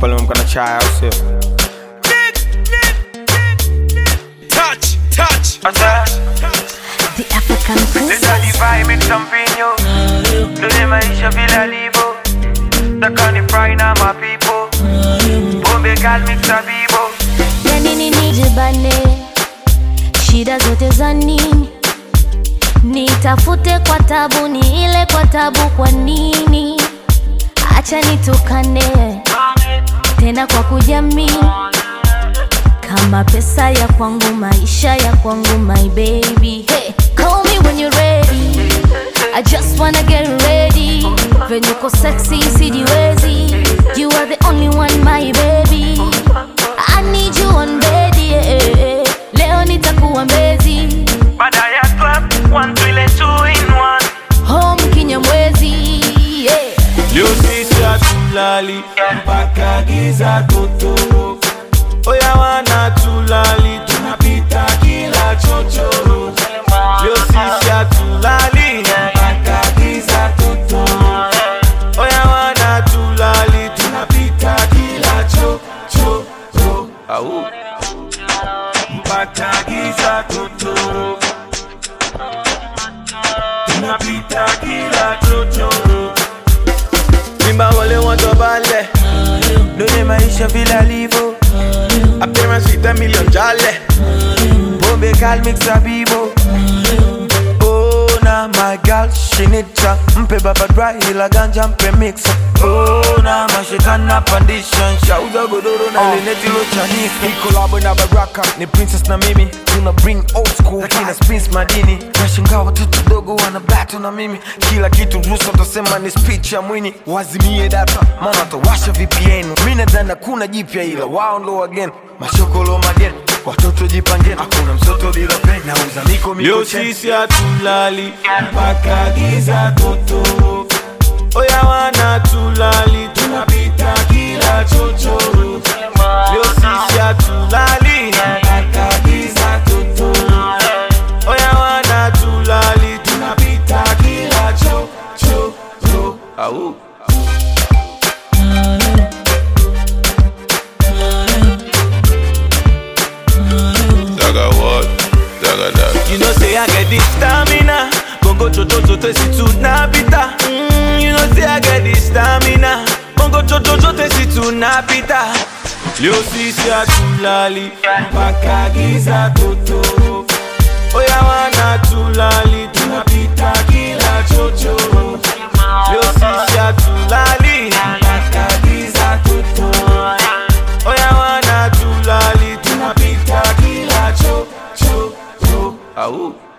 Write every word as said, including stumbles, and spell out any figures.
pale mkana chai au sio? Touch, touch, touch. The African princess. Make something new. Today maisha vile livo. Takani fry na my people. Bombe gal mix a bibo. Yani nini jibane, shida zote za nini? Nitafute kwa tabu, ni ile kwa tabu kwa nini? Acha nitukane tena kwa kujamii. Kama pesa ya kwangu, maisha ya kwangu, my baby. Hey, call me when you're ready. I just wanna get ready. When you go sexy, sijiwezi. You are the only one, my baby. I need you on bed, yeah. Leo nitakuwa mbezi. Baada ya club, one twile two in one. Home Kinyamwezi, yeah. Leo sisi hatulali mpaka giza totoro. Oya wana tulali, tunapita kila chochoro. Leo sisi hatulali mpaka giza totoro. Oya wana tulali, tunapita kila chochoro. Au mpaka giza totoro. Tunapita kila chochoro. Simba wale watu bale, dunia maisha vile alivo. Appearance with a million jale. Bombe gal mix a bibo. Oh na my girl she need cha. Mpe baba dry ila ganja mpe mix. Oh na mashikana pandishan. Shauza godoro na leneti lo chanika. Ni collabo na Baraka, ni princess na mimi. Tuna bring old school, kina spins madini. Nashangaa watoto dogo wana battle na mimi. Kila kitu ruhusa utasema ni speech ya Mwini. Wazimie data, maana watawasha V P N. Mimi nadhani kuna jipya ila wao ndo again. Mashokolo mageni, watoto jipangeni. Hakuna msoto bila pen, nauza miko miko chen. Leo sisi hatulali mpaka giza totoro. Oya wana tulali, tunapita kila chochoro. Leo sisi hatulali mpaka giza totoro. Oya wana tulali, tunapita kila chochoro. Au you know say I get this stamina. Bongo chocho chote si tunapita. Mm, you know say I get this stamina. Bongo chocho chote si tunapita. Leo sisi hatulali mpaka giza totoro. Oya wana tulali, tunapita kila chochoro. Leo sisi hatulali mpaka giza totoro. Oya wana tulali, tunapita kila chochoro. Au